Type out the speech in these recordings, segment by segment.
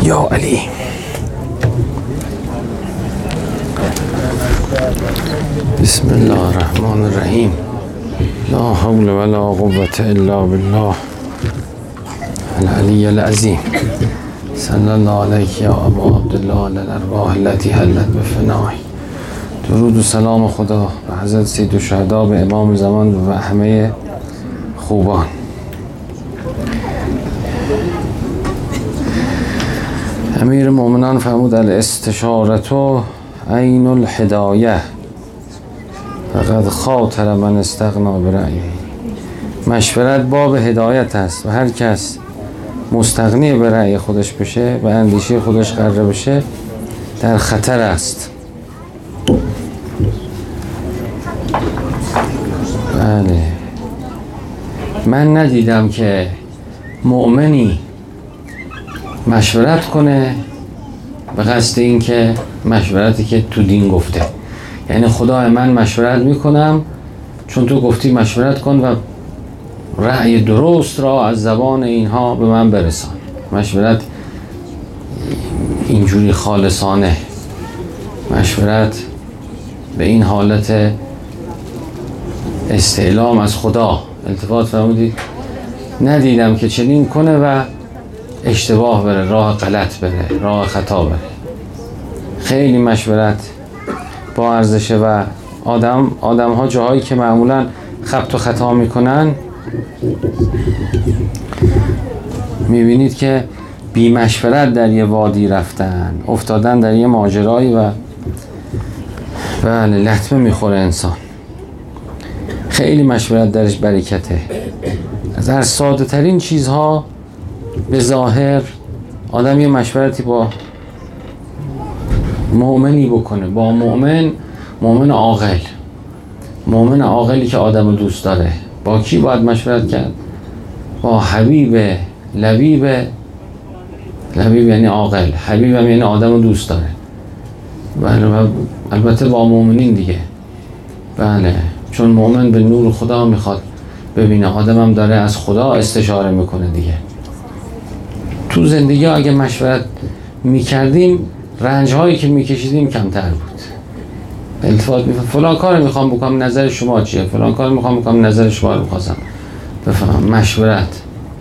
یا علی. بسم الله الرحمن الرحیم. لا حول ولا قوة الا بالله العلی العظیم. صلی الله علیک یا ابا عبدالله للارواح التي حلت بفناه. درود و سلام خدا به حضرت سید الشهدا، به امام زمان و همه خوبان. امیر مومنان فرمود الاستشارة عین الهدایه فقد خاطر من استغنا برأیه. مشورت باب هدایت است و هر کس مستغنی به رأی خودش بشه، به اندیشه خودش غره بشه، در خطر است. بله، من ندیدم که مؤمنی مشورت کنه به قصد این که مشورتی که تو دین گفته، یعنی خدا من مشورت میکنم چون تو گفتی مشورت کن و رأی درست را از زبان اینها به من برسان. مشورت اینجوری خالصانه، مشورت به این حالت استعلام از خدا التفات فرمودید، ندیدم که چنین کنه و اشتباه بره، راه غلط بره، راه خطا بره. خیلی مشورت با ارزشه و آدم ها جاهایی که معمولا خبط و خطا میکنن میبینید که بی مشورت در یه وادی رفتن، افتادن در یه ماجرایی و بله لطمه میخوره انسان. خیلی مشورت درش برکته. از هر ساده ترین چیزها به ظاهر آدم یه مشورتی با مؤمنی بکنه، با مؤمن عاقلی که آدم دوست داره. با کی باید مشورت کرد؟ با حبیب لبیب یعنی عاقل، حبیب هم یعنی آدم دوست داره. بله، البته با مؤمنین دیگه. بله، چون مؤمن به نور خدا میخواد ببینه، آدم هم داره از خدا استشاره میکنه دیگه. تو زندگی اگه مشورت میکردیم رنج هایی که میکشیدیم کمتر بود. التفات میفهم فلان کار میخوام بکنم، نظر شما چیه؟ فلان کار میخوام بکنم، نظر شما رو میخواستم بفهم. مشورت،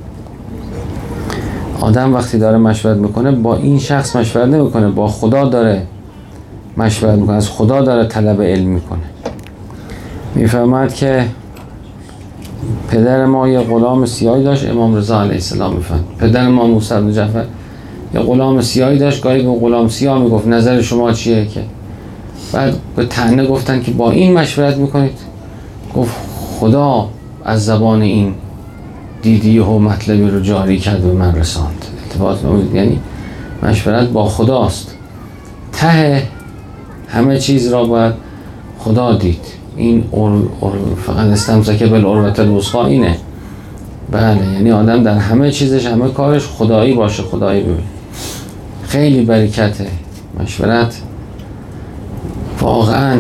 آدم وقتی داره مشورت میکنه با این شخص مشورت نمیکنه، با خدا داره مشورت میکنه، از خدا داره طلب علم میکنه. میفهمد که پدر ما یه غلام سیاهی داشت، امام رضا علیه السلام میفهمد. پدر ما موسی بن جعفر یه غلام سیاهی داشت، گاهی به غلام سیاه میگفت نظر شما چیه؟ که بعد به طعنه گفتن که با این مشورت میکنید؟ گفت خدا از زبان این دیدی و مطلبی رو جاری کرد به من رساند. یعنی مشورت با خداست. ته همه چیز را باید خدا دید. این فقط استمسک بالعروة الوثقی اینه. بله، یعنی آدم در همه چیزش، همه کارش خدایی باشه، خدایی ببین. خیلی برکته مشورت واقعا.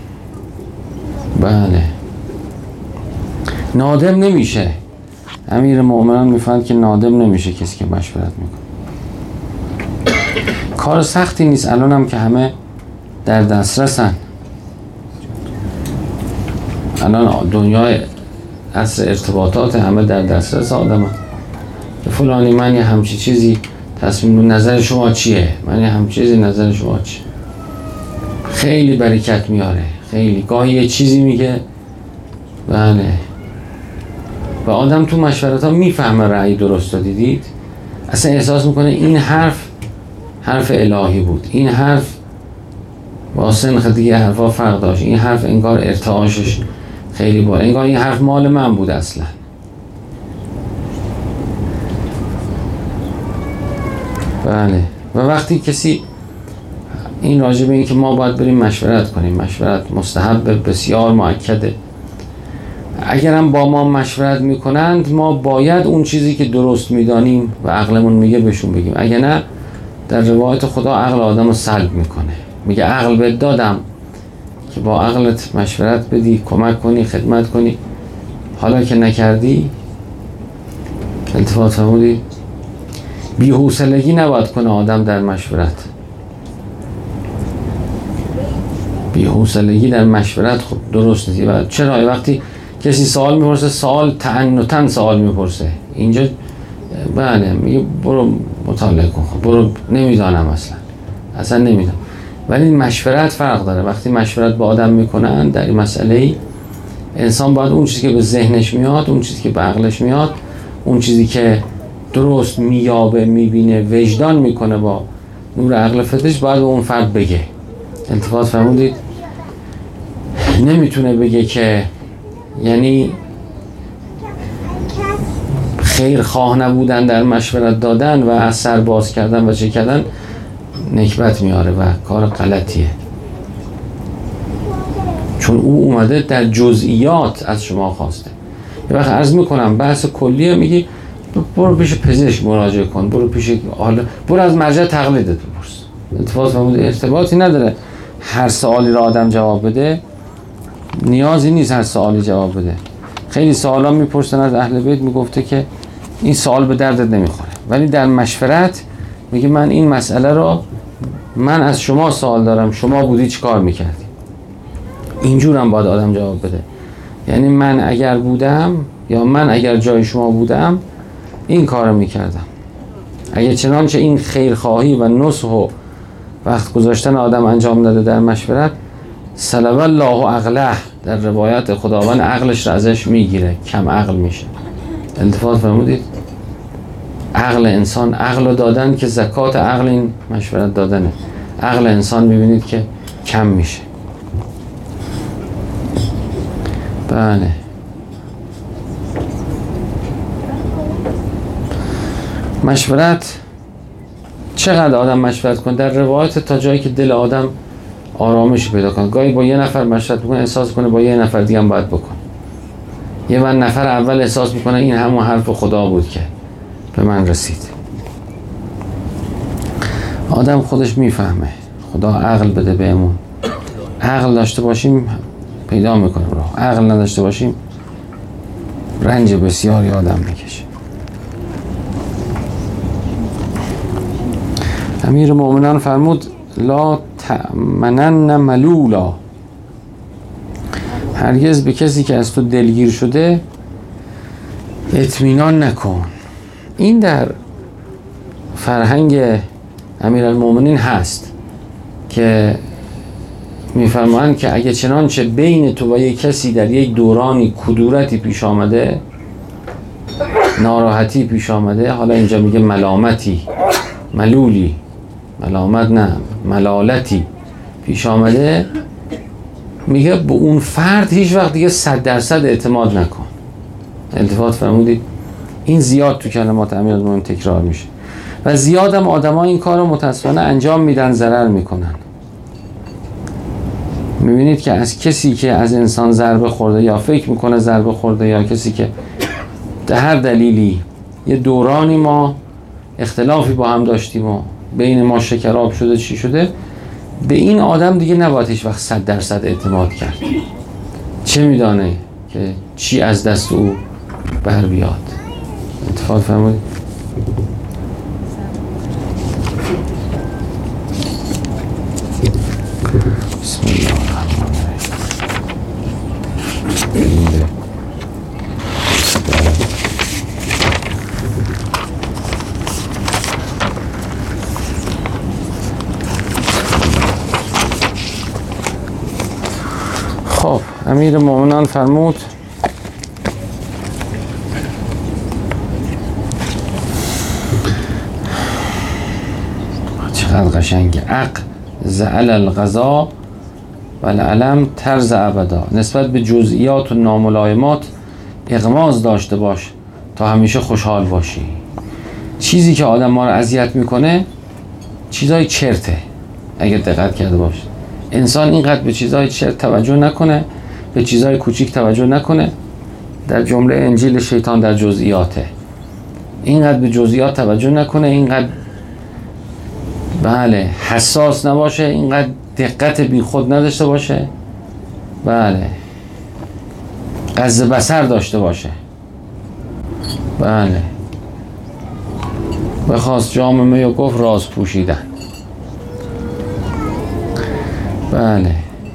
بله، نادم نمیشه. امیر مومنان میفهمد که نادم نمیشه کسی که مشورت میکنه. کار سختی نیست. الان هم که همه در دسترسن، الان دنیای عصر ارتباطات، همه در دسترس آدم. فلانی من یه همچی چیزی تصمیم، نظر شما چیه؟ من یه همچی چیزی، نظر شما چیه؟ خیلی برکت میاره. خیلی گاهی یه چیزی میگه بله و آدم تو مشورت ها میفهمه رأی درست رو. دیدید اصلا احساس میکنه این حرف الهی بود، این حرف با سنخ دیگه حرفا فرق داشت، این حرف انگار ارتعاشش خیلی بالا، انگار این حرف مال من بود اصلا. بله، و وقتی کسی این راجع به این که ما باید بریم مشورت کنیم، مشورت مستحب بسیار مؤکده. اگرم با ما مشورت میکنند ما باید اون چیزی که درست میدانیم و عقلمون میگه بهشون بگیم. اگه نه در روایت خدا عقل آدم رو سلب میکنه. میگه عقل بهت دادم که با عقلت مشورت بدی، کمک کنی، خدمت کنی، حالا که نکردی التفات فرمودی بی‌حوصلگی نباید کنه آدم در مشورت. بی‌حوصلگی در مشورت خب درست نیست. و چرا وقتی کسی سوال میپرسه، سوال تعنتاً سوال میپرسه، اینجا بله میگه برو مطالعه کن، برو نمیدانم اصلا نمیدونم. ولی مشورت فرق داره. وقتی مشورت با آدم میکنن در این مسئله، انسان باید اون چیزی که به ذهنش میاد، اون چیزی که به عقلش میاد، اون چیزی که درست میابه، میبینه، وجدان میکنه با نور عقل فطرش، باید به اون فرد بگه. التفات فرمودید؟ نمیتونه بگه که یعنی خیر خواه نبودن در مشورت دادن و از سر باز کردن و چه کردن نکبت میاره و کار غلطیه، چون او اومده در جزئیات از شما خواسته. یه وقت عرض میکنم بحث کلیه، میگی برو پیش پزشک مراجعه کن، برو پیش برو از مرجع تقلیدت بپرس. ارتباطی نداره هر سوالی را آدم جواب بده، نیازی نیست هر سوالی جواب بده. خیلی سوالا میپرسن از اهل بیت، میگفته که این سوال به دردت نمیخوره، ولی در مشورت میگه من این مسئله رو من از شما سوال دارم، شما بودی چی کار میکردی؟ اینجور هم باید آدم جواب بده. یعنی من اگر بودم یا من اگر جای شما بودم این کار رو میکردم. اگه چنانچه این خیرخواهی و نصح و وقت گذاشتن آدم انجام داده در مشورت، سلب الله عقله، در روایت خداوند عقلش رو ازش میگیره، کم عقل میشه. التفات فرمودید؟ عقل انسان، عقل رو دادن که زکات عقل این مشورت دادنه. عقل انسان میبینید که کم میشه. بله. مشورت چقدر آدم مشورت کنه در روایت تا جایی که دل آدم آرامش پیدا کنه. گاهی با یه نفر مشورت میکنه احساس کنه با یه نفر دیگه هم باید بکنه. یه من نفر اول احساس میکنه این همون حرف خدا بود که به من رسید. آدم خودش میفهمه. خدا عقل بده بهمون. عقل داشته باشیم پیدا میکنه راه. عقل نداشته باشیم رنج بسیاری آدم میکشه. امیر مومنان فرمود لا تأمنن ملولا، هرگز به کسی که از تو دلگیر شده اطمینان نکن. این در فرهنگ امیرالمومنین هست که میفرمایند که اگه چنانچه بین تو و یک کسی در یک دورانی کدورتی پیش آمده، ناراحتی پیش آمده، حالا اینجا میگه ملامتی، ملولی، ملامت نه، ملالتی پیش آمده، میگه به اون فرد هیچ وقت دیگه 100% اعتماد نکن. التفات فرمودید؟ این زیاد تو کلمات امیرالمومنین تکرار میشه و زیاد هم آدم ها این کار رو متاسفانه انجام میدن، ضرر میکنن. میبینید که از کسی که از انسان ضربه خورده یا فکر میکنه ضربه خورده، یا کسی که به هر دلیلی یه دورانی ما اختلافی با هم داشتیم و بین ما شکراب شده چی شده، به این آدم دیگه نباید هیچ وقت 100% اعتماد کرد. چه میدانه که چی از دست او بر بیاد. اتفاق فرمودید؟ بسم الله الرحمن الرحیم. خب امیر مومنان فرمود چقدر قشنگه، عق زعل الغذا و العلم طرز ابدا، نسبت به جزئیات و ناملایمات اغماض داشته باش تا همیشه خوشحال باشی. چیزی که آدم ما رو اذیت میکنه چیزای چرته. اگر دقت کرده باش انسان اینقدر به چیزای چرت توجه نکنه، به چیزای کوچیک توجه نکنه. در جمله انجیل شیطان در جزئیاته، اینقدر به جزئیات توجه نکنه، اینقدر بله حساس نباشه، اینقدر دقت بی خود نداشته باشه، بله غض بصر داشته باشه، بله بخواست جام می و گفت راز پوشیدن. بله،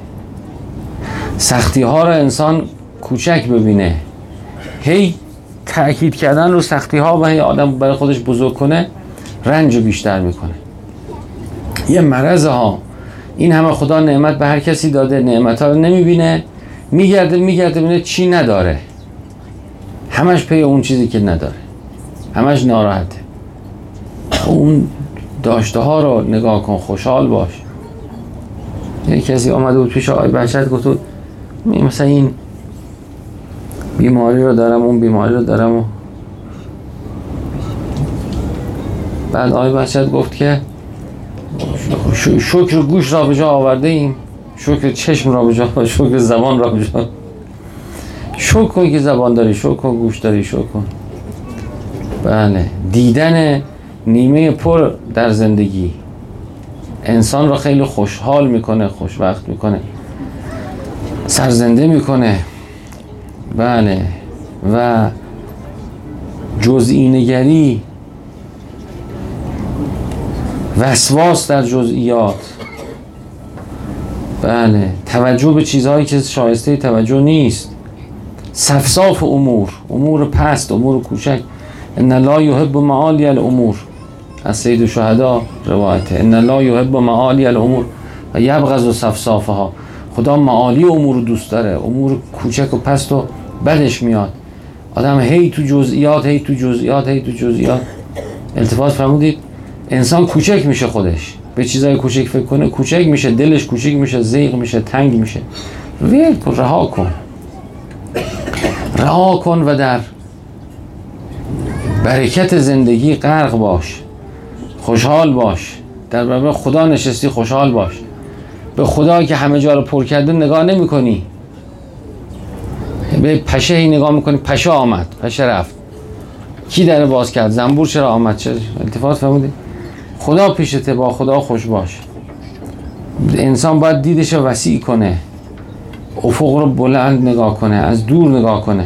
سختی ها رو انسان کوچک ببینه، هی تأکید کردن رو سختی ها و هی آدم برای خودش بزرگ کنه، رنج رو بیشتر میکنه. یه مرض ها. این همه خدا نعمت به هر کسی داده، نعمت ها رو نمیبینه، میگرده ببینه چی نداره، همش پی اون چیزی که نداره، همش ناراحته. اون داشته ها رو نگاه کن، خوشحال باش. یه کسی آمده بود پیش آقای بهجت، گفت مثلا این بیماری رو دارم، اون بیماری رو دارم، و بعد آقای بهجت گفت که شکر گوش را به جا آورده ایم، شکر چشم را به جا، شکر زبان را به جا. شکر کن که زبان داری، شکر کن گوش داری، شکر کن. بله، دیدن نیمه پر در زندگی انسان را خیلی خوشحال میکنه، خوشبخت میکنه، سرزنده میکنه. بله، و جزئی نگری، وسواس در جزئیات، بله، توجه به چیزهایی که شایسته توجه نیست، سفساف امور پست، امور کوچک. ان لا یحب معالی الامور، از سید الشهدا روایته، ان لا یحب معالی الامور و یبغض سفسافها. خدا معالی امور رو دوست داره، امور کوچک و پست و بدش میاد. آدم هی تو جزئیات، هی تو جزئیات، هی تو جزئیات. التفات فرمودید؟ انسان کوچک میشه، خودش به چیزای کوچک فکر کنه، کوچک میشه، دلش کوچک میشه، ضیق میشه، تنگ میشه. ول کن، رها کن و در برکت زندگی غرق باش، خوشحال باش. در برابر خدا نشستی، خوشحال باش. به خدا که همه جا رو پر کرده نگاه نمی کنی، به پشه هی نگاه میکنی، پشه آمد، پشه رفت، کی در باز کرد، زنبور چرا آمد، چرا؟ التفات فرمودید؟ خدا پیشته، با خدا خوش باش. انسان باید دیدش وسیع کنه، افق رو بلند نگاه کنه، از دور نگاه کنه.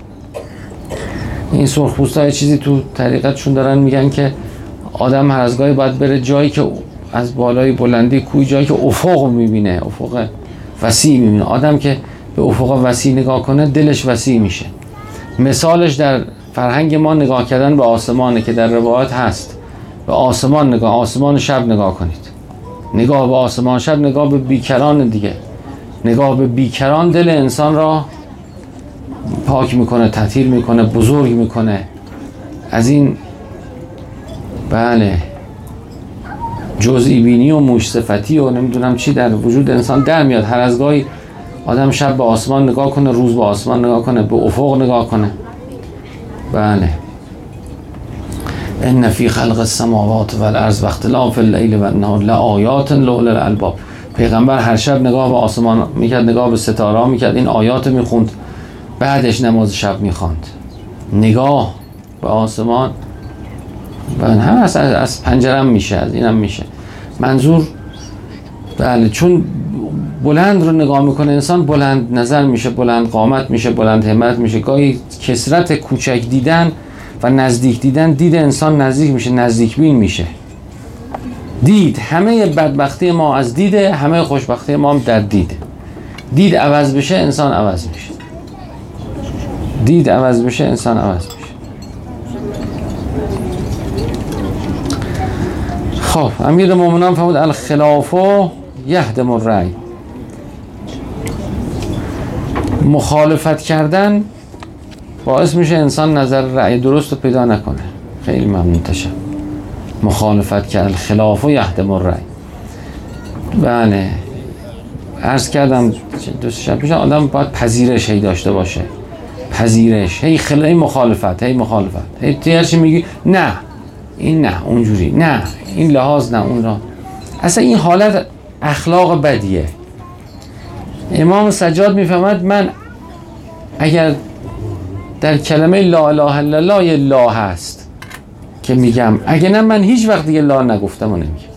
این سرخپوستا یه چیزی تو طریقتشون دارن میگن که آدم هر از گاهی باید بره جایی که از بالای بلندی کوه، جایی که افق میبینه، افق وسیع میبینه. آدم که به افق وسیع نگاه کنه دلش وسیع میشه. مثالش در فرهنگ ما نگاه کردن به آسمانه که در روایات هست. به آسمان نگاه، آسمان شب نگاه کنید. نگاه به آسمان شب، نگاه به بیکران دیگه. نگاه به بیکران دل انسان را پاک میکنه، تطهیر میکنه، بزرگ میکنه. از این بله جزئی بینی و موش صفتی و نمیدونم چی در وجود انسان در میاد. هر از گاهی آدم شب به آسمان نگاه کنه، روز به آسمان نگاه کنه، به افق نگاه کنه. بله، ان فی خلق السماوات والارض واختلاف اللیل والنهار لآیات لأولی الالباب. پیغمبر هر شب نگاه به آسمان میکرد، نگاه به ستاره ها میکرد، این آیات میخوند، بعدش نماز شب میخواند. نگاه به آسمان هم از پنجرم میشه، از اینم میشه. منظور بله، چون بلند رو نگاه میکنه انسان، بلند نظر میشه، بلند قامت میشه، بلند همت میشه. گاهی کثرت کوچک دیدن و نزدیک دیدن، دید انسان نزدیک میشه، نزدیک بین میشه. دید، همه بدبختی ما از دیده، همه خوشبختی ما هم در دیده. دید عوض بشه انسان عوض میشه، دید عوض بشه انسان عوض میشه. خب امیر مومنان فرمود الخلاف یهدم الرأی. مخالفت کردن باعث میشه انسان نظر رأی درست رو پیدا نکنه. خیلی ممنون، تشکر. مخالفت کرد، الخلاف یهدم الرأی. بله، عرض کردم دوست شب پیش، آدم باید پذیرش هی داشته باشه، پذیرش، هی مخالفت، هی هر چی میگی نه این نه اونجوری، نه این لحاظ، نه اون را. اصلا این حالت اخلاق بدیه. امام سجاد میفهمد من اگر در کلمه لا اله الا الله یه لا هست که میگم، اگه نه من هیچ وقت دیگه لا نگفتم و نمیگم.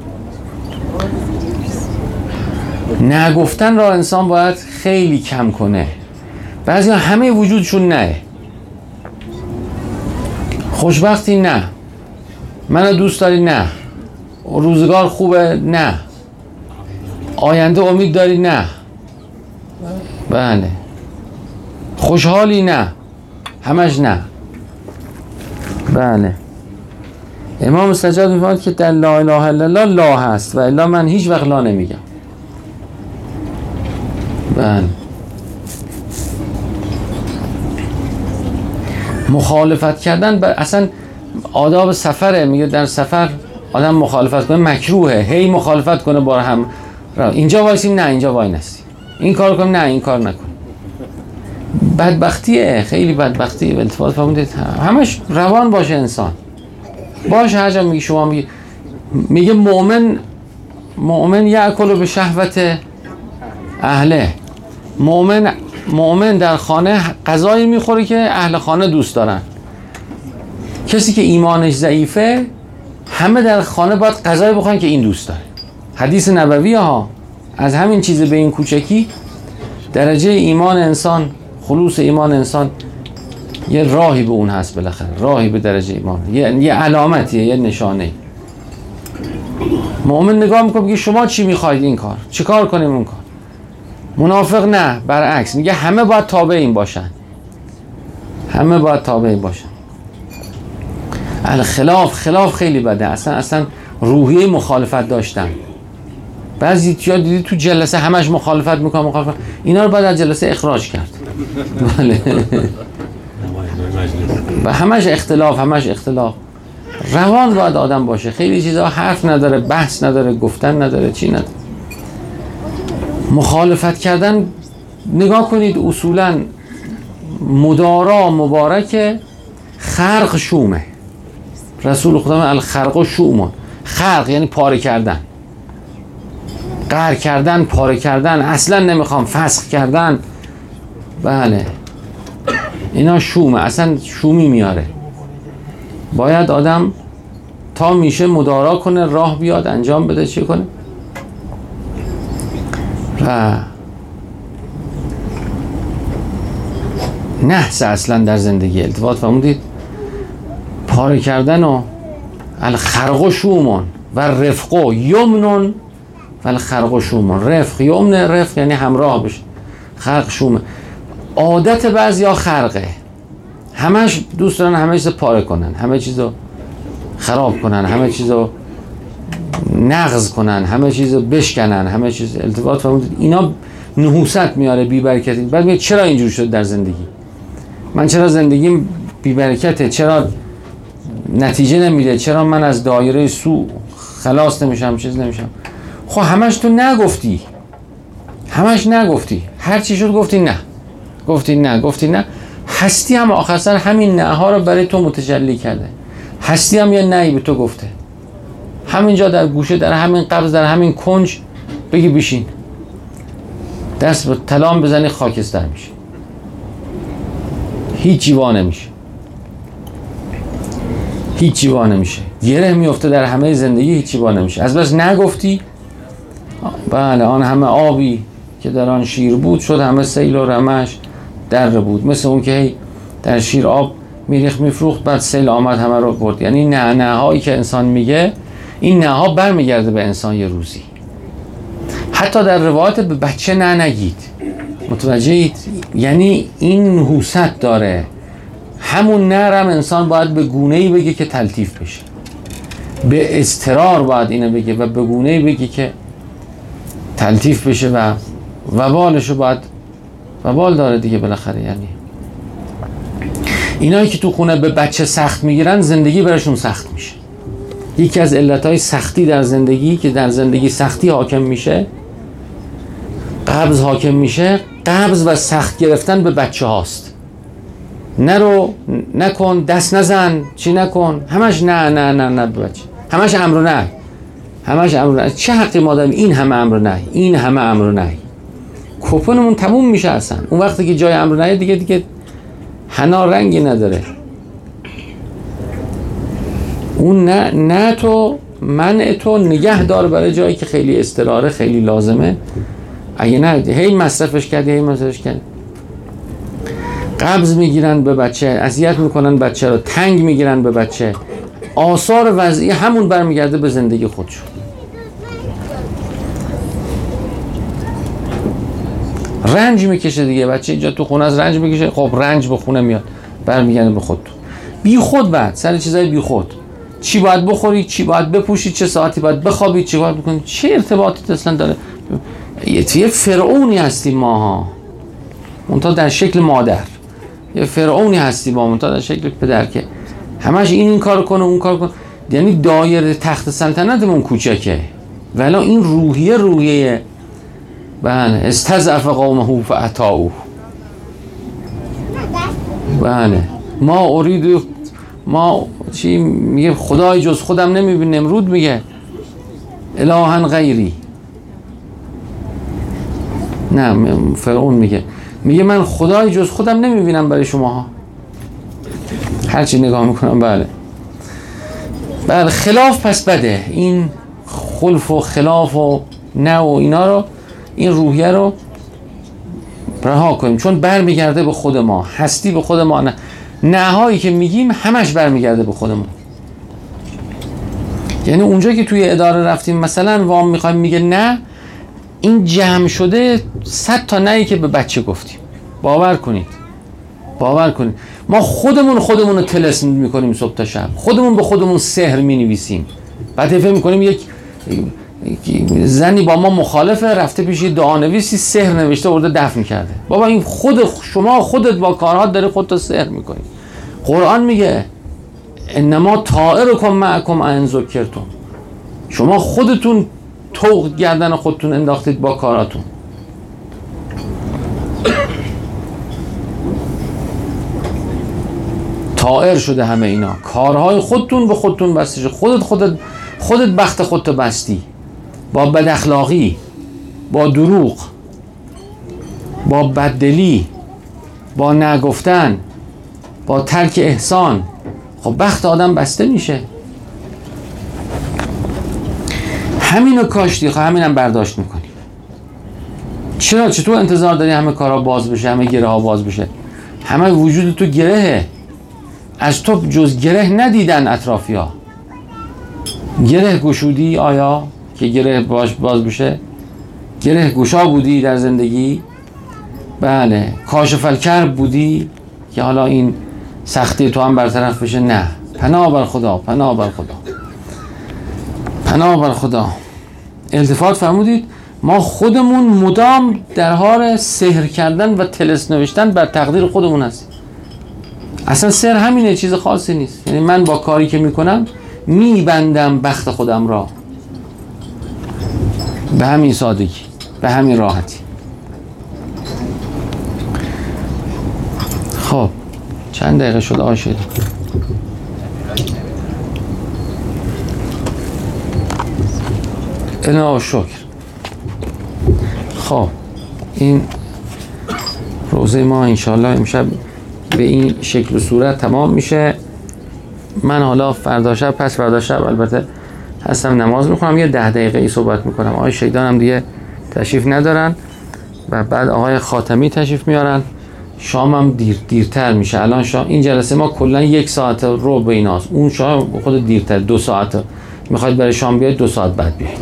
نگفتن را انسان باید خیلی کم کنه. بعضی همه وجودشون نه، خوشبختی نه، منو دوست داری؟ نه. روزگار خوبه؟ نه. آینده امید داری؟ نه. بله. خوشحالی؟ نه. همش نه. بله. امام سجاد میفرماید که در لا اله الا الله لا هست و الا من هیچ وقت لا نمیگم. بله. مخالفت کردن اصلا آداب سفره. میگه در سفر آدم مخالفت کنه مکروهه. هی مخالفت کنه با هم. اینجا وایسیم؟ نه اینجا وای نستیم. این کار کنیم؟ نه این کار نکن. بدبختیه، خیلی بدبختیه. التفات فرمودید همش روان باشه انسان. باشه هر جا میگه شما میگه مؤمن یأکل به شهوت اهله. مؤمن در خانه غذایی میخوره که اهل خانه دوست دارن. کسی که ایمانش ضعیفه همه در خانه باید غذایی بخورن که این دوست داره. حدیث نبوی ها. از همین چیز به این کوچکی درجه ایمان انسان، خلوص ایمان انسان یه راهی به اون هست، بالاخره راهی به درجه ایمان، یه علامتیه، یه نشانه. مؤمن نگاه میکنه میگه شما چی میخواید این کار؟ چی کار کنیم اون کار؟ منافق نه، برعکس میگه همه باید تابع این باشن. همه باید تابع این باشن. خلاف خیلی بده. اصلا روحیه مخالفت داشتن. بعضی دیدی تو جلسه همش مخالفت میکنه. اینا رو باید از جلسه اخراج کرد. بله. و همش اختلاف. روان باید آدم باشه. خیلی چیزا حرف نداره، بحث نداره، گفتن نداره، چی نداره. مخالفت کردن نگاه کنید اصولا مدارا مبارکه، خرق شومه. رسول خدا الخرق شومون. خرق یعنی پاره کردن، قهر کردن، پاره کردن، اصلا نمیخوام، فسخ کردن. بله اینا شومه، اصلا شومی میاره. باید آدم تا میشه مدارا کنه، راه بیاد، انجام بده، چی کنه. و نحس اصلا در زندگی التفات فرمودید پاره کردن و الخرق شومون و رفق یمنون و الخرق شومون. رفق یمن، رفق یعنی همراه بشه، خرق شومه. عادت بعضیا خرقه، همش دوست دارن همه چیز پاره کنن، همه چیزو خراب کنن، همه چیزو نقض کنن، همه چیزو بشکنن، همه چیز. التفات فرمودید اینا نحوست میاره، بی برکتی. بعد میگه چرا اینجور شد در زندگی؟ من چرا زندگیم بی برکته؟ چرا نتیجه نمیده؟ چرا من از دایره سوء خلاص نمیشم، چیز نمیشم؟ خب همش تو نگفتی، همش نگفتی، هر چی شد گفتی نه. هستی هم آخر سر همین نه ها رو برای تو متجلی کرده. هستی هم یه نهی به تو گفته. همینجا در گوشه، در همین قبض، در همین کنج بگی بشین، دست به طلام بزنی خاکستر میشه، هیچی وا نمیشه. گره میفته در همه زندگی، هیچی وا نمیشه. از بس نگفتی. بله آن همه آبی که در آن شیر بود شد همه سیل و رمش در بود. مثل اون که در شیر آب میریخت میفروخت، بعد سیل آمد همه رو برد. یعنی نه هایی که انسان میگه، این نه ها برمیگرده به انسان یه روزی. حتی در روایت به بچه نه نگید. متوجهید؟ یعنی این نحوست داره. همون نرم انسان باید به گونه‌ای بگه که تلطیف بشه، به اضطرار باید اینو بگه و به گونه‌ای بگه که تلطیف بشه و وبالشو باید، وبال داره دیگه بالاخره. یعنی اینایی که تو خونه به بچه سخت میگیرن، زندگی براشون سخت میشه. یکی از علتهای سختی در زندگی که در زندگی سختی حاکم میشه، قبض حاکم میشه. قبض و سخت گرفتن به بچه هاست. نرو، نکن، دست نزن، چی نکن، همش نه به بچه، همش امر و نهی. چه حقی ما داریم این همه امر و نهی؟ کوپنمون تموم میشه اصلا. اون وقتی که جای امر و نهی دیگه حنا رنگی نداره. اون نه تو منع تو نگه دار برای جایی که خیلی استراره، خیلی لازمه. اگه نه هی مصرفش کردی. قبض میگیرن به بچه، اذیت میکنن بچه رو، تنگ میگیرن به بچه، آثار وضعی همون برمیگرده به زندگی خودشون. رنج میکشه دیگه، بچه اینجا تو خونه از رنج میکشه، خب رنج به خونه میاد برمیگرده به خود. بی خود بعد سر چیزای بی خود، چی باید بخوری، چی باید بپوشی، چه ساعتی باید بخوابی، چی باید بکنی، چه ارتباطی اصلا داره؟ یه فرعونی هستیم ماها، منتها در شکل مادر. یه فرعونی هستیم ما منتها در شکل پدر که همش این کارو کنه اون کارو کنه. یعنی دایره تخت سلطنتمون کوچکه، ولی این روحیه بله استضعف قومه فاطاعوه. بله ما چی میگه؟ خدای جز خودم نمیبینه. نمرود میگه الها غیری. نه فرعون میگه من خدای جز خودم نمیبینم برای شماها، هرچی نگاه میکنم. بله خلاف پس بده. این خلف و خلاف و نه و اینا رو، این روحیه رو رها کنیم، چون برمیگرده به خود ما. هستی به خود ما. نه هایی که میگیم همش برمیگرده به خودمون. یعنی اونجا که توی اداره رفتیم مثلا وام میخوایم، میگه نه، این جمع شده 100 تا نهی که به بچه گفتیم. باور کنید ما خودمون رو طلسم میکنیم صبح تا شب، خودمون به خودمون سحر مینویسیم. بعد فکر میکنیم یک زنی با ما مخالفه، رفته پیش دعا نویسی سحر نوشته ورده دفن کرده. بابا این شما خودت با کارهات داری خودت سحر میکنی. قرآن میگه انما طائرکم معکم ان ذکرتم. شما خودتون طوق گردن خودتون انداختید با کاراتون. طائر شده همه اینا، کارهای خودتون به خودتون بسته شد. خودت بخت خودت بستی با بد اخلاقی، با دروغ، با بددلی، با نگفتن، با ترک احسان. خب بخت آدم بسته میشه. همینو کاشتی، خب همینم برداشت میکنی. چطور انتظار داری همه کارها باز بشه، همه گره ها باز بشه؟ همه وجود تو گرهه. از تو جز گره ندیدن اطرافی ها. گره گشودی آیا که گره باز بشه؟ گره گشا بودی در زندگی؟ بله. کاشف الکرب بودی که حالا این سختی تو هم برطرف بشه؟ نه. پناه بر خدا. التفات فرمودید ما خودمون مدام در حال سحر کردن و طلسم نوشتن بر تقدیر خودمون هستیم. اصلا سحر همینه، چیز خاصی نیست. یعنی من با کاری که میکنم میبندم بخت خودم را، به همین سادگی، به همین راحتی. خب چند دقیقه شد آشد؟ انا شکر. خب این روزه ما انشالله امشب به این شکل و صورت تمام میشه. من حالا فردا شب پس فردا شب البته هستم نماز میخونم، یه 10 دقیقه ای صحبت میکنم. آقای شیدان هم دیگه تشریف ندارن و بعد آقای خاتمی تشریف میارن. شام هم دیرتر میشه. الان شام این جلسه ما کلا 1 ساعت رو به ایناست، اون شام خود دیرتر 2 ساعت. میخواید برای شام بیاید 2 ساعت بعد بیاید.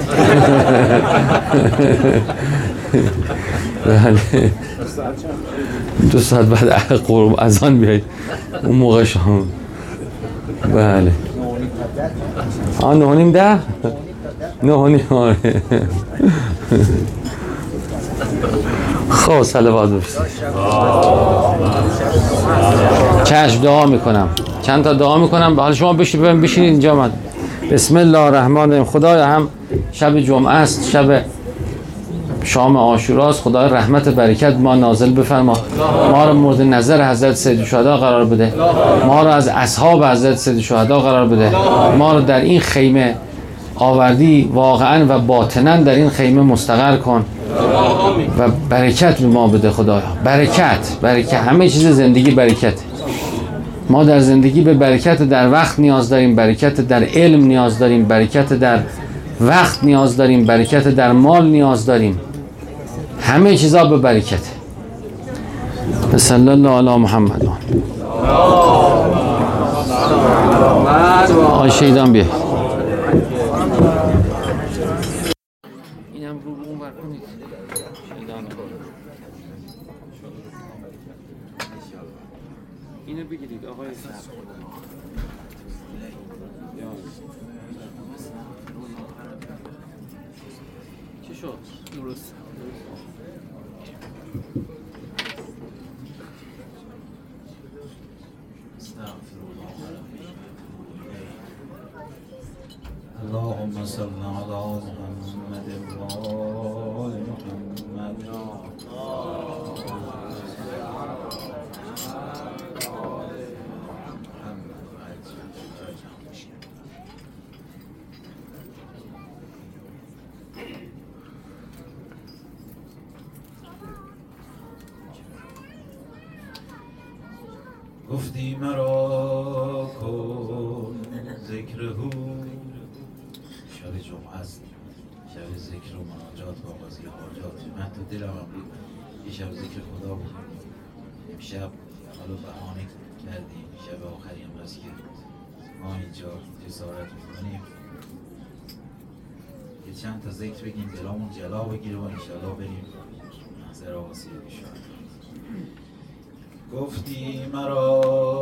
بله 2 ساعت بعد قرب اذان بیاید، اون موقع شام. بله 9:30 10 9:30. خب صلوات بفرستید. چشم دعا میکنم، چند تا دعا میکنم. حالا شما بشینید اینجا. من بسم الله الرحمن الرحیم. خدایا هم شب جمعه است، شب شام عاشوراست. خدای رحمت برکت ما نازل بفرما. ما رو مورد نظر حضرت سید الشهدا قرار بده. ما رو از اصحاب حضرت سید الشهدا قرار بده. ما رو در این خیمه آوردی واقعا و باطنا در این خیمه مستقر کن و برکت به ما بده خدایا. برکت همه چیز زندگی برکت. ما در زندگی به برکت در وقت نیاز داریم، برکت در علم نیاز داریم، برکت در وقت نیاز داریم، برکت در مال نیاز داریم. همه چیزا به برکت. صلی الله علی محمد. آقای شیدان بیا. اینم رو اون بر کنید. شیدان اینو بگیرید آقای چی شد؟ درست. اللهم صل على محمد وآل محمد. گفتی مرا کن ذکرهو، شب جمعه است، شب ذکر و مناجات و آغازی حاجات. من تو دلم هم بود یه شب ذکر خدا بود. امشب حالا بهانه کردیم، شب آخری هم هست که ما اینجا جسارت میکنیم یه چند تا ذکر بگیم، دلامون جلا بگیره و انشالله بریم محضر آقاسی بشارت. گفتی مرا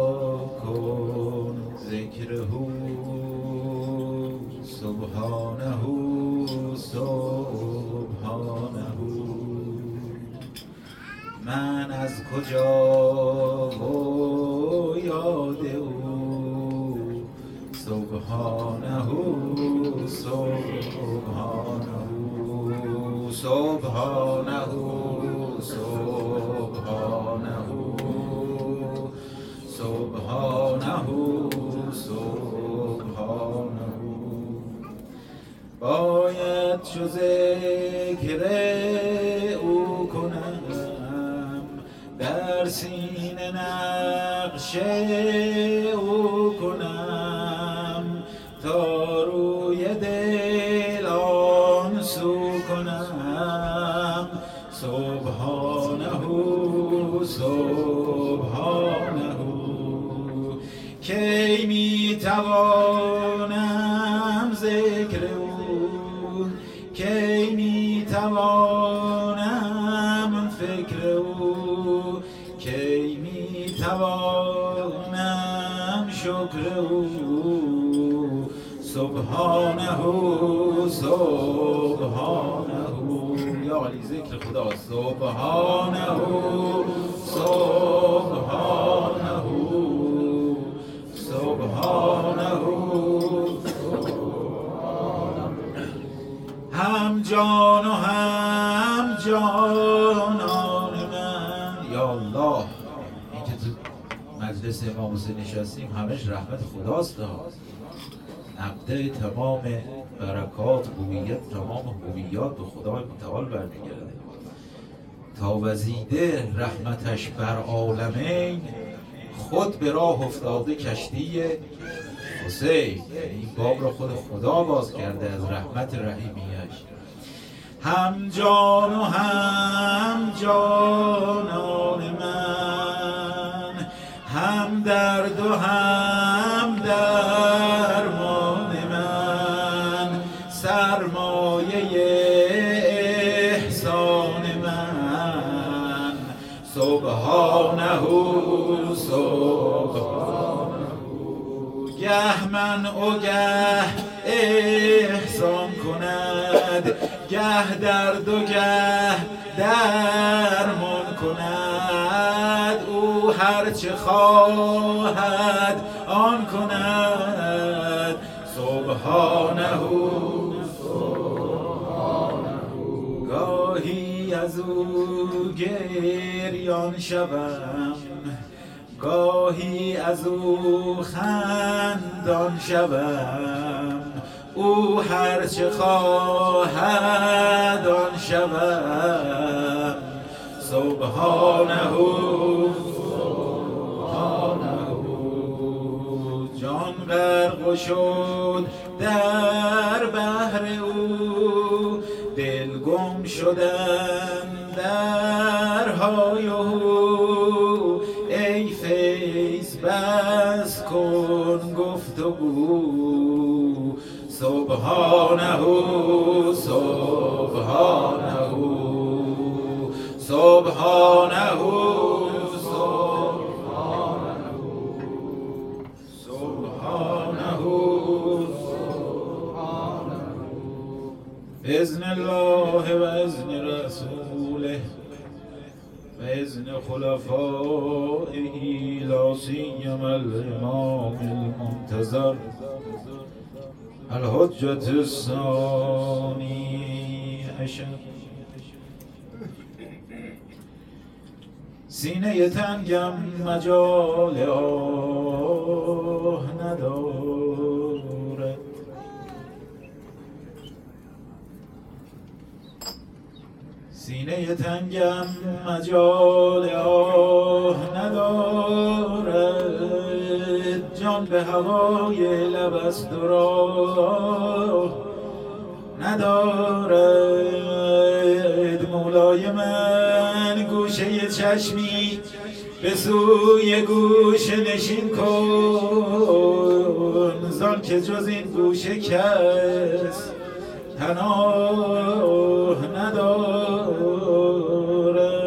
کن ذکرهو، سبحانهو سبحانهو. من از کجا و یاد او، سبحانهو سبحانهو سبحانهو سبحانهو سبحانهو سبحانهو. باید چو ذکر او کنم، در سینه نقش او کنم، تا روی دل آن سو کنم. سبحانهو سبحانهو. کی می توانم ذکر او، کی می توانم فکر او، کی می توانم شکر او. سبحانهو سبحانهو. یا علی ذکر خدا. سبحانهو سبحانهو سبحانهو. هم جان و هم جانان من. یا الله، این که تو مجلس امام حسین نشستیم همش رحمت خداست. نقده تمام برکات، هویت، تمام هویات به خدای متعال برمیگرده. تا وزیده رحمتش بر عالمین، خود به راه افتاده کشتی حسین. این باب را خود خدا باز کرده از رحمت رحیمیش. هم جان و هم جانان من، هم درد و هم درمان من، سرمایه احسان من. سبحانهو سبحانهو. گه من و گه احسان کند، گه درد و گه درمان کند. او هرچه خواهد آن کند. سبحانهو سبحانهو. گاهی از او گریان شوم، گاهی از او خندان شوم. او هرچه خواهد آن شوم. سبحانهو سبحانهو. جان غرق شد در بحر او، دل گم شدن در های او. ای فیض بس کن گفت گفتگو سبحانه سبحانه سبحانه بإذن الله وإذن رسوله وإذن خلفائه لا سيما الإمام المنتظر الحجة الثاني عشر. سینه تنگم مجال آه ندارد، سینه تنگم مجال آه ندارد، جان به هوای لب است و راه ندارد. مولای من گوشه چشمی به سوی گوشه نشین کن، زان که جز این گوشه کس پناه ندارد.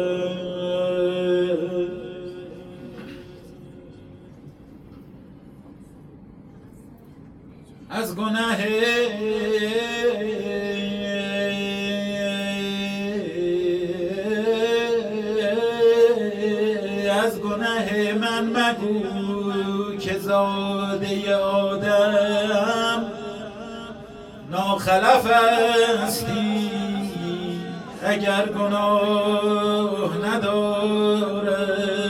از گناه من مگو که زاده آدم ناخلف استی اگر گناه نداره.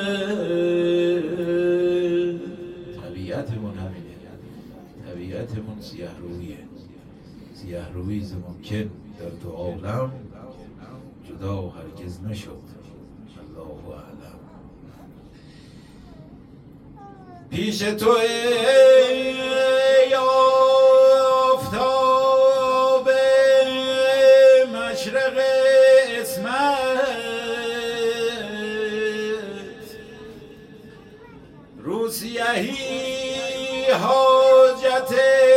طبیعتمون همینه، طبیعتمون سیاه رویه، سیاه روی ممکن در تو عالم جدا هرگز نشد. الله اعلم. پیش تو ای آفتاب مشرق عصمت، روسیهی حاجت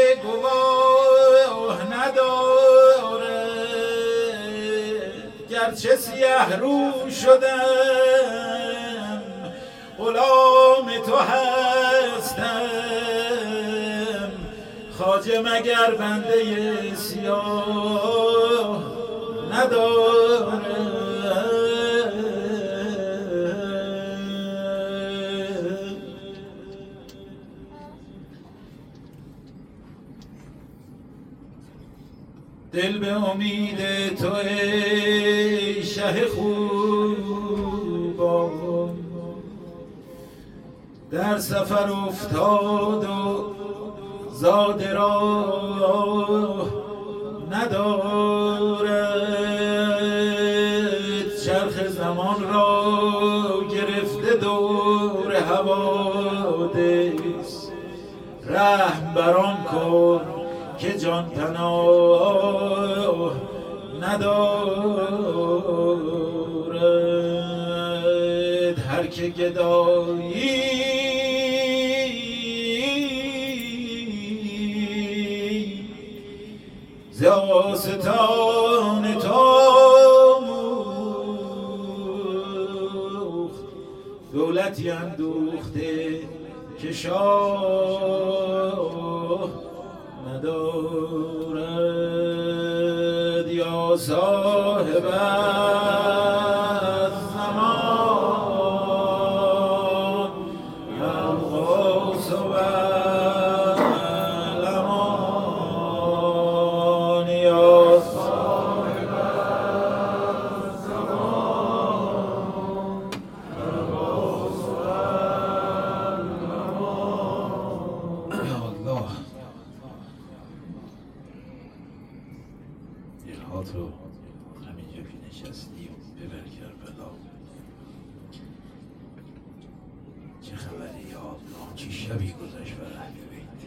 گواه نداره، گرچه سیه رو شدم غلام تو هستم، خواجه مگر بنده سیاه نداره. دل به امید تو ای شه خوبان در سفر افتاد و زاد راه ندارد، چرخ زمان را گرفته دور حوادث، رحم بران کن که جان پناه ندارد. هر که گدایی ز آستان تاموخت، دولتی اندوخته که شاه ندارد. یا صاحب الزمان یا غوث الامان، یا صاحب الزمان یا غوث الامان. یا الله، دلهات رو همینجا که نشستی ببر کربلا. چه خبری یا الله، چه شبی گذشت بر اهل بیت.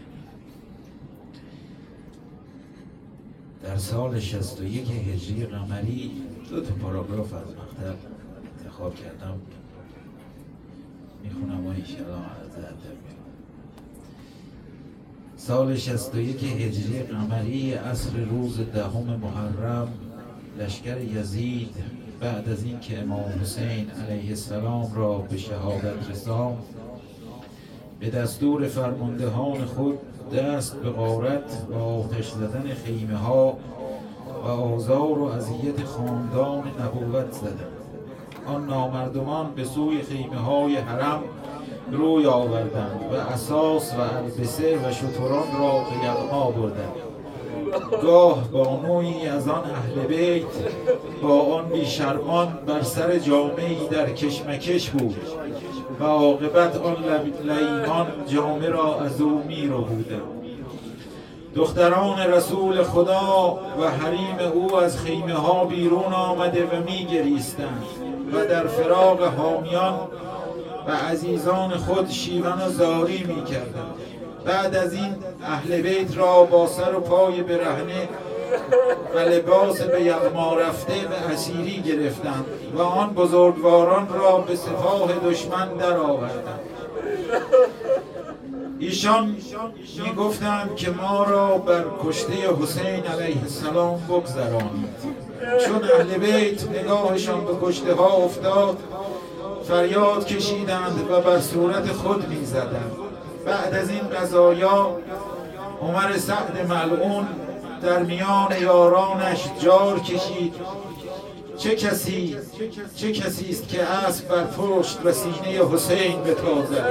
در سال 61 هجری قمری 2 پاراگراف از مقطع انتخاب کردم، میخونم و انشاءالله از ادب میرم. سال 61 هجری قمری عصر روز 10 محرم لشکر یزید بعد از اینکه امام حسین علیه السلام را به شهادت رساند به دستور فرماندهان خود دست به غارت و آتش زدن خیمه ها و آزار و اذیت خاندان نبوت زدند. آن نامردمان به سوی خیمه های حرم روی آوردند و اساس و البسه و شتران را به یغما بردند. گاه با نوعی از آن اهل بیت با آن بیشرمان بر سر جامه‌ای در کشمکش بود و عاقبت آن لییمان جامه را از او می‌ربودند. دختران رسول خدا و حریم او از خیمه ها بیرون آمده و می‌گریستند و در فراق حامیان و عزیزان خود شیون و زاری می‌کردند. بعد از این اهل بیت را با سر و پای برهنه و لباس به یغما رفته به اسیری گرفتند و آن بزرگواران را به سپاه دشمن در آوردند. ایشان می گفتند که ما را بر کشته حسین علیه السلام بگذرانید. چون اهل بیت نگاهشان به کشته ها افتاد فریاد کشیدند و بر صورت خود می زدند. بعد از این قضایا عمر سعد ملعون در میان یارانش جار کشید: چه کسی است که اسب بر پشت و سینه حسین بتازد؟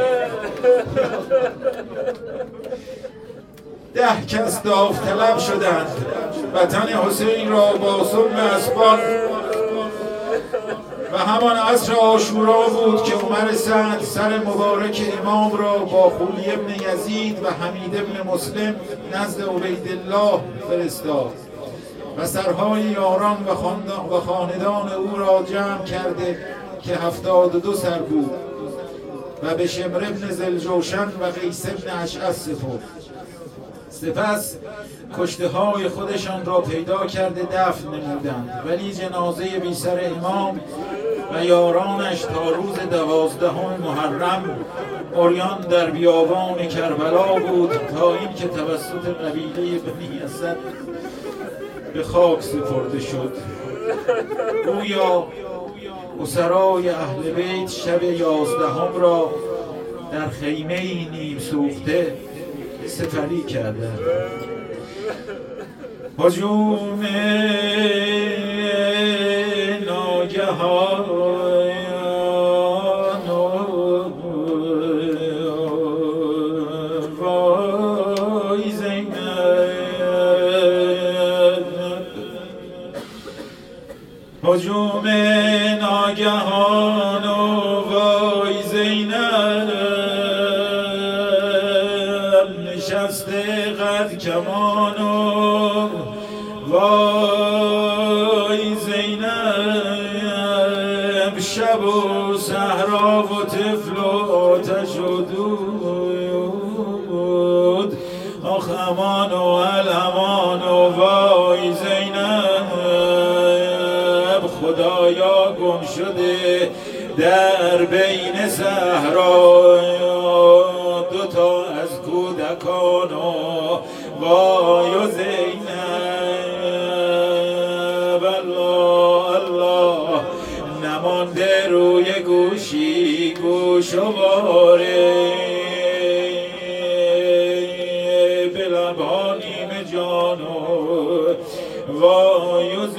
10 کس داوطلب شدند و تن حسین را با سم اسبان و همان عصر عاشورا بود که عمر سعد سر مبارک امام را با خولی ابن یزید و حمید ابن مسلم نزد عبیدالله فرستاد و سرهای یاران و خاندان او را جمع کرده که 72 سر بود و به شمر ابن ذوالجوشن و قیس ابن اشعث سپرد. سپس کشته های خودشان را پیدا کرده دفن نمودند، ولی جنازه بی سر امام و یارانش تا روز 12 محرم عریان در بیابان کربلا بود تا اینکه توسط قبیله بنی اسد به خاک سپرده شد. گویا اسرای اهل بیت شب 11 را در خیمه‌ای نیم سوخته سپری کردند. هجوم ناگهان وای زینب، هجوم ناگهان وای زینب، نشسته قد کمان وای زینب، شب و صحرا و طفل و آتش و دود، آخ امان و الامان و وای زینب، خدایا گم شده در بین صحرا، دوتا از کودکان و وای و زینب، الله الله نمانده روی گوشی گوش و باره، به لبها نیم جان و وای و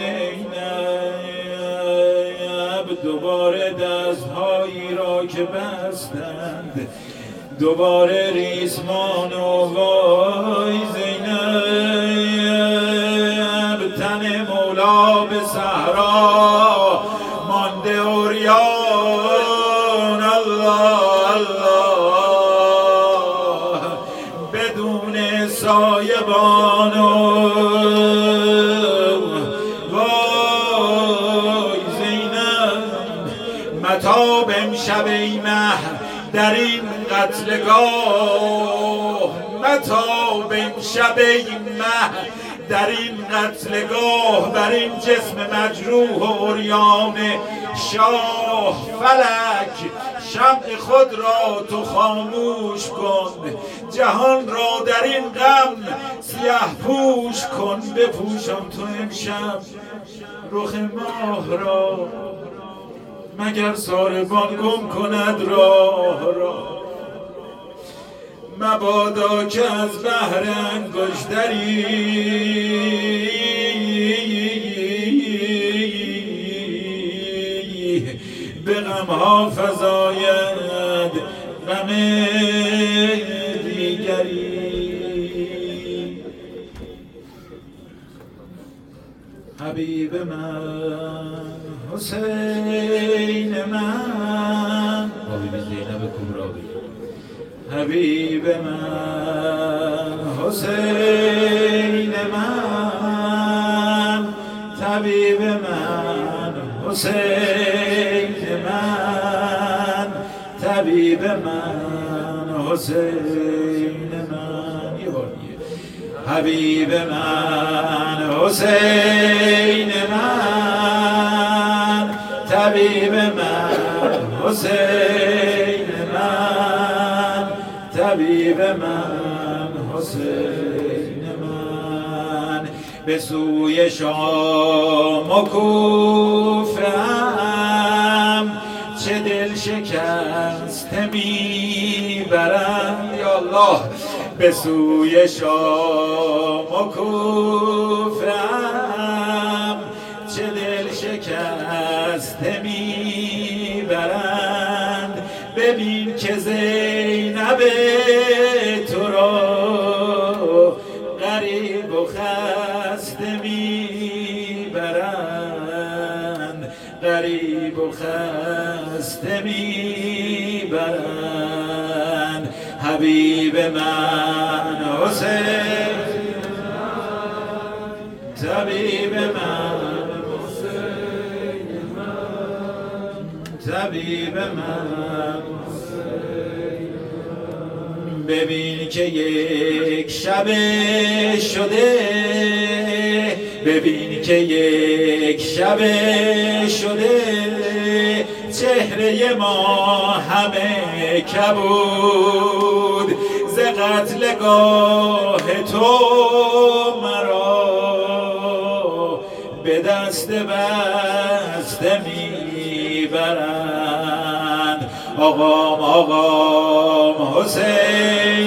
زینب، دوباره دستهایی را که بستند دوباره ریسمان و وای زینب، تن مولا به صحرا مانده عریان، الله الله بدون سایبان و وای زینب، متاب امشب ای مه در این قتلگاه، متاب امشب ای مه در این قتلگاه، بر این جسم مجروح و عریان شاه فلک شمع خود را تو خاموش کن، جهان را در این غم سیاه پوش کن. بپوشم تو امشب رخ ماه را، مگر ساربان گم کند راه را. مبادا که از بحر انگشتری به غمها فزاید غم دیگری. حبیب من حسین من، حبیب زینب کبرایی، حبیب من حسین من، طبیب من حسین من، طبیب من حسین من. یه بار دیگه حبیب من حسین من، طبیب من حسین من، طبیب من حسین من. به سوی شام و کوفه‌ام چه دل شکسته میبرند یا الله. به سوی شام و کوفه‌ام چه دل شکسته میبرند. ببین که زینب تو را غریب و خسته میبرند، غریب و خسته میبرند. حبیب من حسین، طبیب من حسین من، طبیب من. ببین که یک شب شده، ببین که یک شب شده، چهره ما همه کبود ز قتلگاه تو مرا به دست بسته میبرند. آقام آقام حسین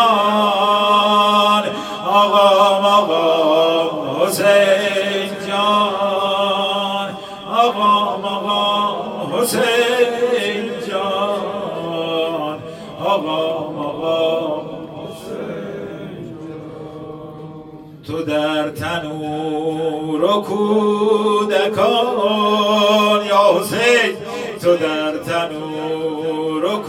جان، آقام آقام حسین جان، آقام آقام حسین جان، آقام آقام حسین جان. تو در تنور و کودکان یا حسین، تو در تنور و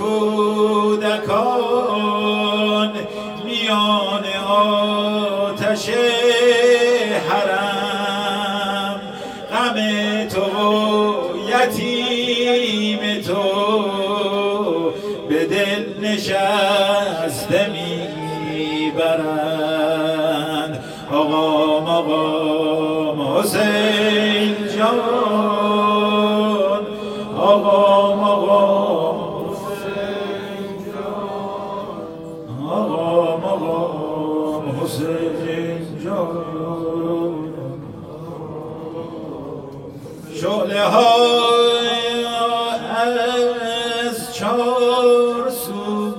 کودکان میان آتش حرم غم تو یتیم تو به دل نشسته میبرند. آقام آقام حسین جان، آقام آقام حسین جان، آقام آقام حسین جان. شعله های از چار سو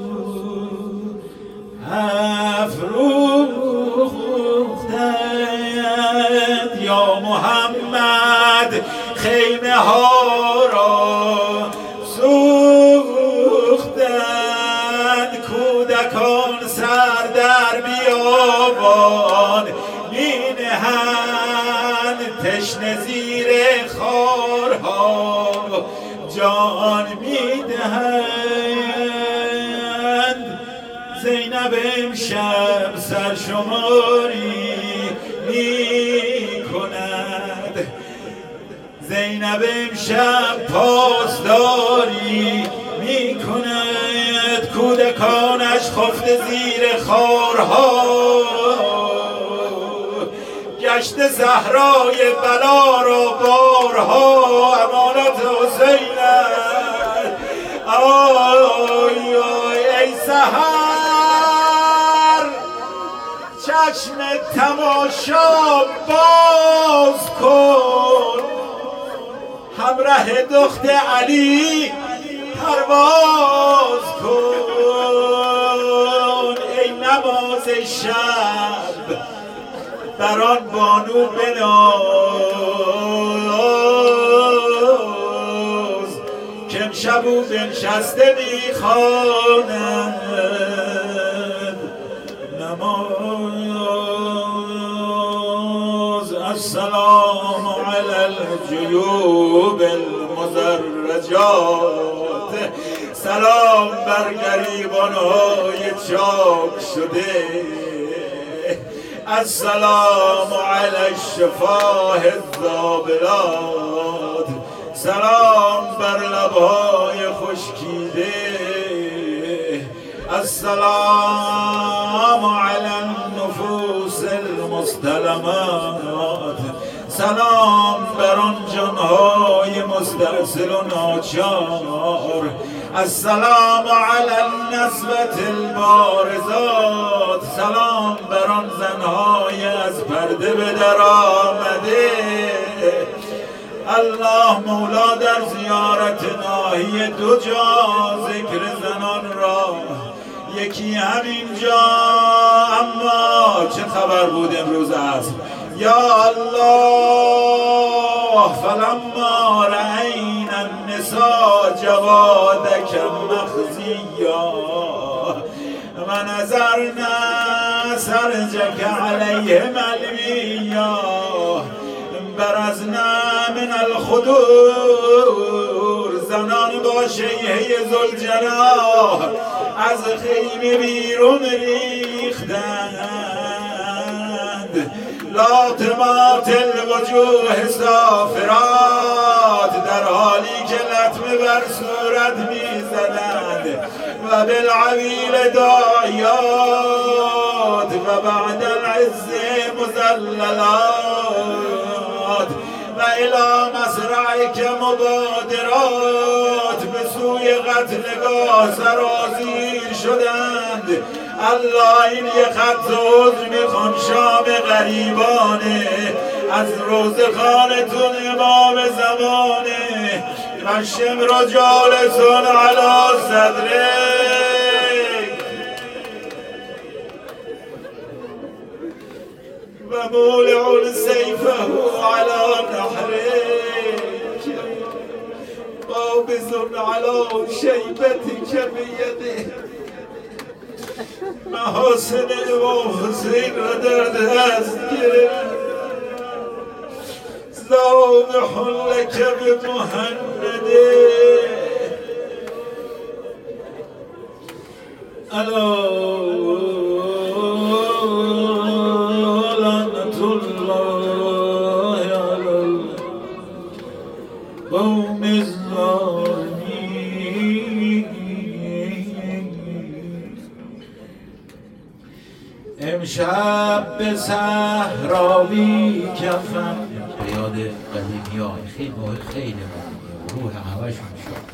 افروختند یا محمد، خیمه ها را سوختند. کودکان سر در بیابان می نهند، تشنه زیر خارها جان می دهند. زینب امشب سرشماری می کند، زینب امشب پاسداری می کند. کودکانش خفته زیر خارها دشت صحرای بلا را بارها امانت حسین است. آی ای سحر چشم تماشا باز کن، همراه دخت علی پرواز کن. ای نماز شب بران بانو بناز که امشب او بنشسته میخواند نماز. السلام علی الجیوب المزرجات، سلام بر گریبان‌های چاک شده. السلام علی الشفاه الزابلات، سلام بر لب‌های خشکیده. السلام علی النفوس المستلمات، سلام بر آن جان‌های مسترسل و ناچار. السلام علی النسوة البارزات، سلام بر آن زن‌های از پرده به در آمده. الله مولا در زیارت ناحیه دو جا ذکر زنان را، یکی همین جا، اما چه خبر بود امروز است؟ یا الله فلما رأینا النساء جوادک مخزیا و نظرنا سرجک علیه ملویا برزنا من الخدور. زنان با شیهه ذوالجلال از خیمه بیرون ریختند. لاطمات الوجوه سافرات، در حالی که لطمه بر صورت میزدند. و بالعویل داعیات و بعد العز مذللات و الی مسرعک مبادرات، به سوی قتلگاه سرازیر شدند. الله این یه خط عذر میخوام شام غریبانه از روزخانتون امام زمانه و شمر جالسون علی صدره و مولع سیفه علی نحرک قابض علی شیبتک بیده. محاسن امام حسین را در دست گرفت. ذابح لک بمهنده الا لعنة الله علی القوم الظالمین. امشب به صحرا بی کفن، به یاد قدیمیان خیلی روح همشون شد.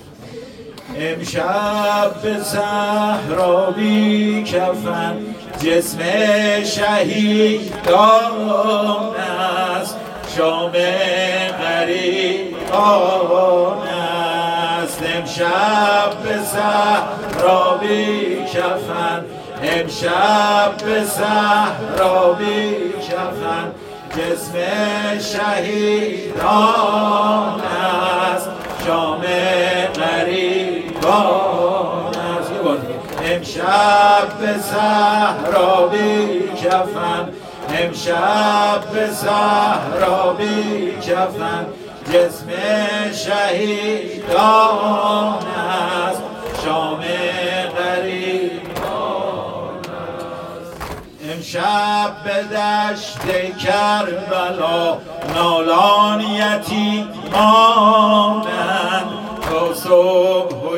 امشب به صحرا بی کفن، جسم شهیدان است، شام غریبان است. امشب به صحرا بی کفن، امشب به صحرا بی کفن، جسم شهیدان است، شام غریبان است. امشب به صحرا بی کفن، امشب به صحرا بی کفن، جسم شهیدان است، شام غریبان است. امشب به دشت کربلا نالان یتیمانند، تا صبح و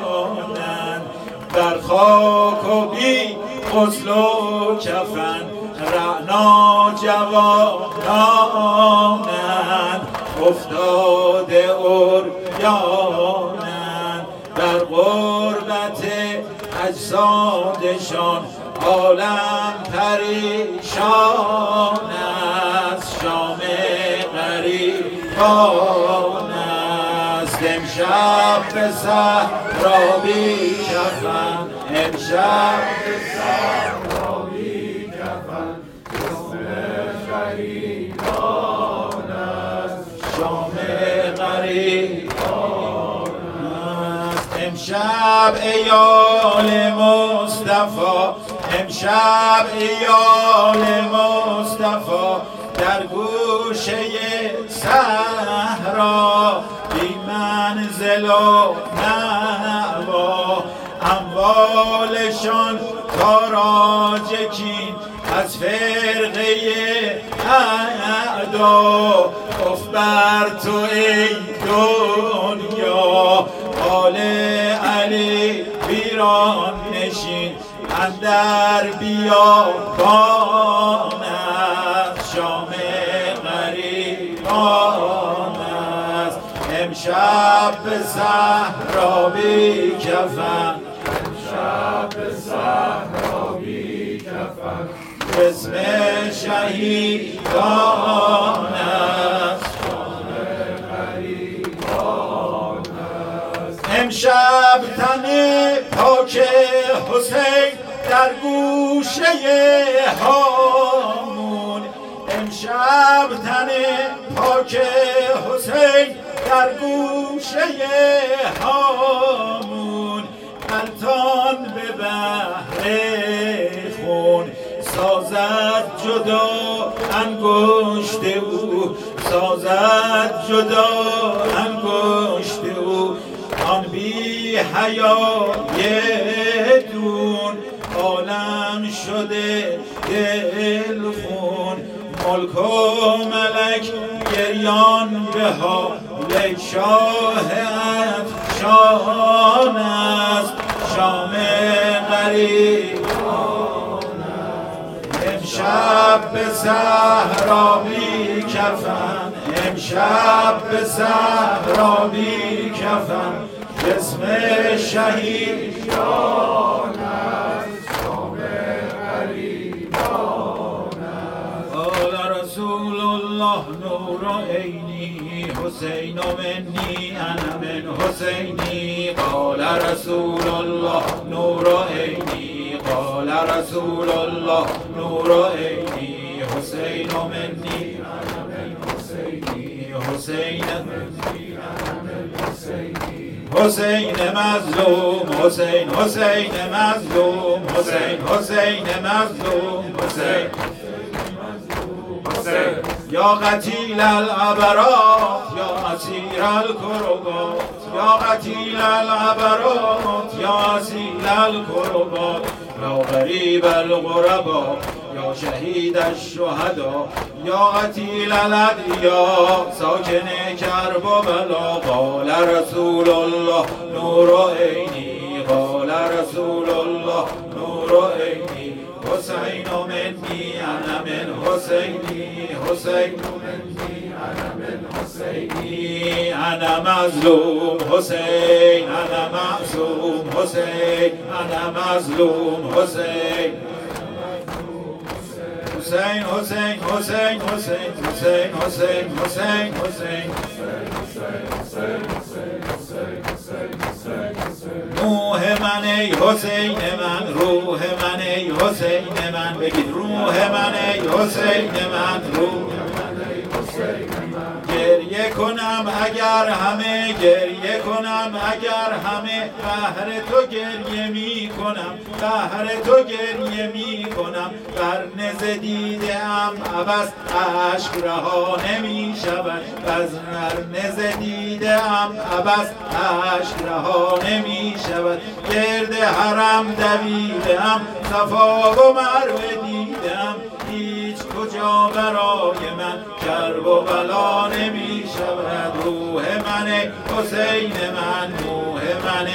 گریانند، بر خاک و بی غسل و کفن، رعنا جوانانند افتاده عریانند در غربت اجسادشان عالم پریشان است شام غریبان است امشب به صحرا بی کفن امشب به صحرا بی کفن جسم غریبان است شام غریبان است امشب ایال مصطفی امشب ایال مصطفی در گوشه صحرا بی منزل و مأوا اموالشان تاراج کین از فرقه اعدا اف بر تو ای دنیا آل علی ویران نشین اندر بیابان است شام غریبان است امشب به صحرا بی کفن امشب به صحرا بی کفن جسم شهیدان است شام غریبان است امشب تن پاک حسین در گوشه هامون امشب تن پاک حسین در گوشه هامون غلطان به بحر خون سازد جدا انگشت او سازد جدا انگشت او آن بی حیای دون عالم شده دل خون ملک و ملک گریان به حال شاه افشان است شام غریبان امشب به صحرا بی کفن امشب به صحرا بی کفن جسم شهیدان است شام غریبان است قال رسول الله نور عینی حسین منی انا من حسینی قال رسول الله نور عینی قال رسول الله نور عینی حسین منی انا من حسینی حسین منی انا من حسینی حسین مظلوم حسین حسین مظلوم حسین حسین مظلوم حسین یا قتیل العبرات یا اسیر الکربات یا قتیل العبرات یا اسیر الکربات یا غریب الغربا یا شهید الشهدا یا قتیل الادعیا ساکن کرب و بلا قال رسول الله نور عینی قال رسول الله نور عینی حسین منی انا من حسینی حسین منی انا من حسینی انا مظلوم حسین انا معصوم حسین انا مظلوم حسین حسین حسین حسین حسین حسین حسین حسین حسین روح من ای حسین من روح من ای حسین من بگید روح من ای حسین من روح من ای حسین من گریه کنم اگر همه گریه کنم اگر همه بهر تو گریه می کنم بهر تو گریه می کنم بر نز دیده ام عبس عشق رها نمی شود بر نز دیده ام عبس عشق رها نمی شود گرد حرم دویدم صفا و مروه دیدم هیچ کجا برای من کرب و بلا نمی شود روح من حسین من روح من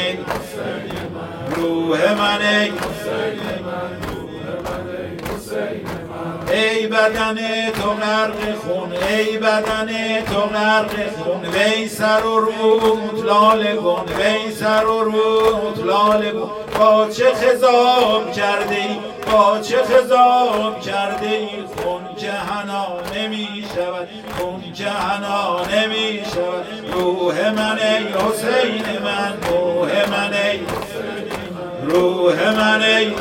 روح من روح من حسین من ای بدن تو غرق خون، ای بدن تو غرق خون، وی سر و روت لاله گون، وی سر و روت لاله گون. با چه خضاب کرده ای، با چه خضاب کرده ای، خون که حنا نمی شود، خون که حنا نمی شود. روح من ای حسین من، روح من ای، روح من ای،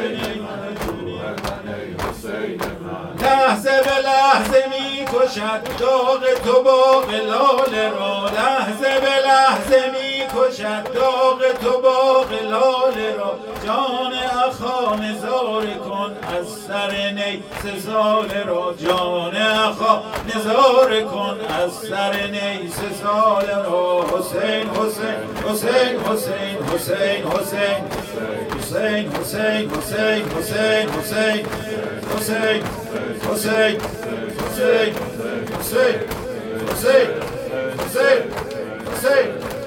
لحظه به لحظه می کشد داغ تو باغ لاله را، لحظه به لحظه می کشد داغ تو باغ لاله را. جان اخا نزار کن از سر نی سه ساله را، جان اخا نزار کن از سر نی سه ساله را. حسین حسین حسین حسین حسین حسین حسین حسین حسین حسین حسین حسین حسین حسین حسین حسین حسین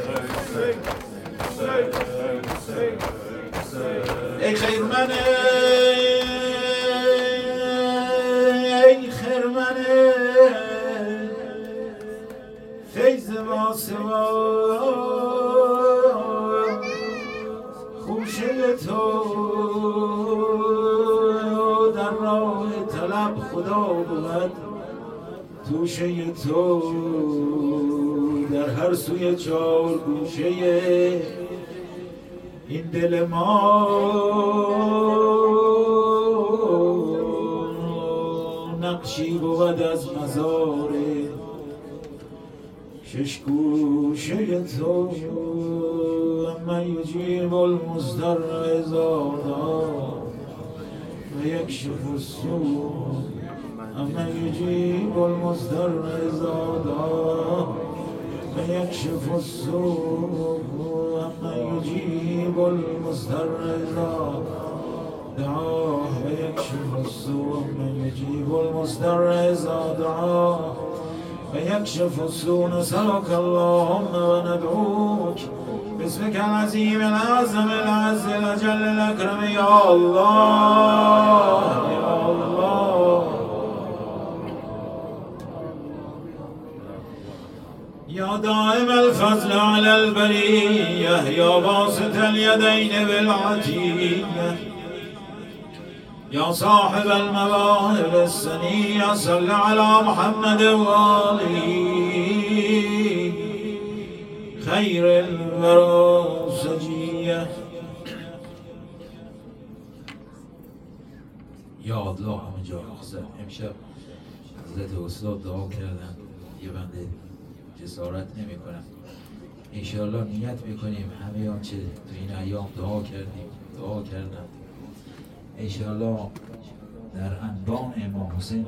حسین ای خیرمنه، ای خیرمنه، فیض ماسوا خوشه تو در راه طلب خدا بود، توشه تو در هر سوی چار گوشه این دل ما. نقشی بود از مزار شش گوشه تو، اما یجیب المضطر اذا دعا و یکشف السوء، اما یجیب المضطر اذا دعا و یکشف السوء، اما یجیب المضطر اذا دعا و یکشف السوء، اما یجیب المضطر اذا دعا و یکشف السوء. نسألك اللهم و ندعوک باسمك العظیم الأعظم الأعز الأجل الأكرم یا الله یا الله یا دائم الفضل على البریة، یا باسط الیدین بالعطیة، یا صاحب المواهب السنیة، صل على محمد و آله خیر الورى سجیة. یا الله همونجا امشب حضرت استاد دعا کردن، یه بنده جسارت نمی کنم، انشاءالله نیت میکنیم همه آنچه تو این ایام دعا کردیم دعا کردن انشاءالله در انبان امام حسین